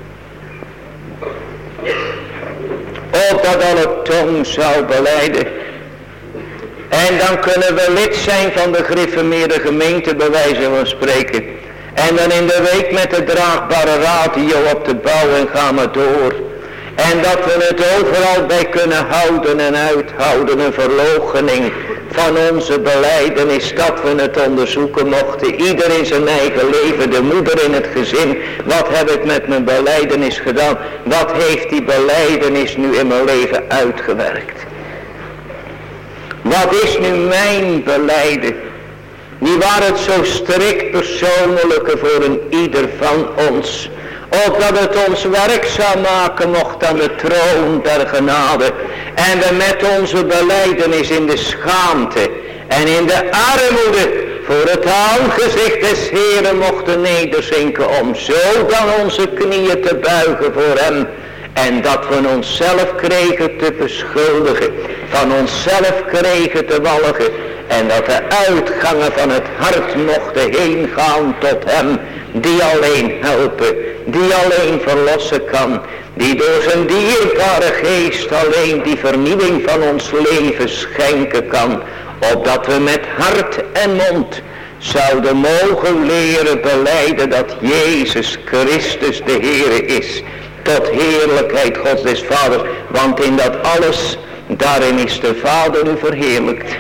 Opdat alle tong zou belijden. En dan kunnen we lid zijn van de gereformeerde gemeente bij wijze van spreken. En dan in de week met de draagbare radio op de bouw en gaan we door. En dat we het overal bij kunnen houden en uithouden. Een verloochening van onze belijdenis. Dat we het onderzoeken mochten. Ieder in zijn eigen leven. De moeder in het gezin. Wat heb ik met mijn belijdenis gedaan? Wat heeft die belijdenis nu in mijn leven uitgewerkt? Wat is nu mijn belijden? Die waar het zo strikt persoonlijke voor een ieder van ons. Opdat het ons werkzaam maken mocht aan de troon der genade. En we met onze belijdenis in de schaamte en in de armoede voor het aangezicht des Heeren mochten nederzinken. Om zo dan onze knieën te buigen voor hem. En dat we onszelf kregen te beschuldigen. Van onszelf kregen te walgen. En dat de uitgangen van het hart mochten heen gaan tot hem. Die alleen helpen. Die alleen verlossen kan. Die door zijn dierbare geest alleen die vernieuwing van ons leven schenken kan. Opdat we met hart en mond zouden mogen leren belijden dat Jezus Christus de Heere is. Tot heerlijkheid Gods des Vaders. Want in dat alles, daarin is de Vader nu verheerlijkt.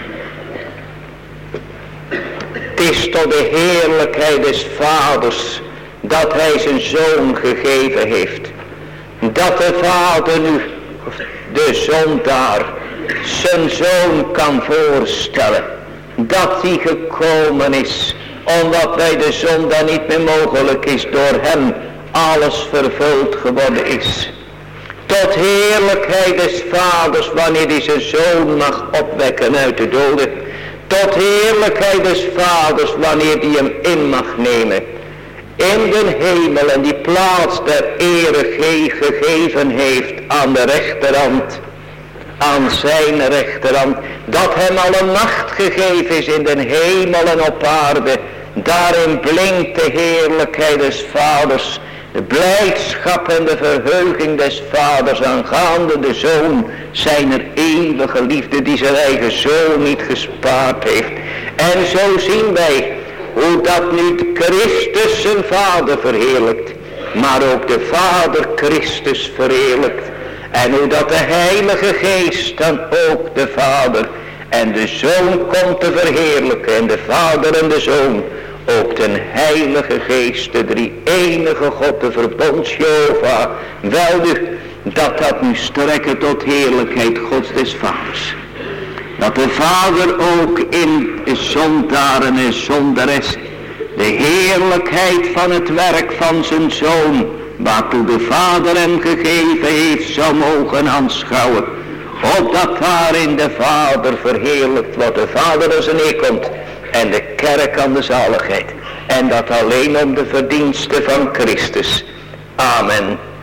Het is tot de heerlijkheid des Vaders dat hij zijn Zoon gegeven heeft. Dat de Vader nu, de zondaar, zijn Zoon kan voorstellen. Dat hij gekomen is, omdat bij de zondaar niet meer mogelijk is door hem alles vervuld geworden is. Tot heerlijkheid des Vaders wanneer hij zijn Zoon mag opwekken uit de doden. Tot heerlijkheid des Vaders wanneer hij hem in mag nemen. In de hemel en die plaats der ere gegeven heeft aan de rechterhand. Aan zijn rechterhand. Dat hem alle macht gegeven is in de hemel en op aarde. Daarin blinkt de heerlijkheid des Vaders. De blijdschap en de verheuging des Vaders aangaande de Zoon zijner eeuwige liefde die zijn eigen Zoon niet gespaard heeft. En zo zien wij hoe dat nu Christus zijn Vader verheerlijkt, maar ook de Vader Christus verheerlijkt. En hoe dat de Heilige Geest dan ook de Vader en de Zoon komt te verheerlijken en de Vader en de Zoon. Ook de Heilige Geest, de drie enige God, de verbonds Jehovah. Wel nu, dat nu strekken tot heerlijkheid Gods des Vaders. Dat de Vader ook in zondaren en zondaressen de heerlijkheid van het werk van zijn Zoon, waartoe de Vader hem gegeven heeft, zou mogen aanschouwen. Opdat daarin de Vader verheerlijkt wordt, de Vader als een eer komt. En de kerk aan de zaligheid. En dat alleen om de verdiensten van Christus. Amen.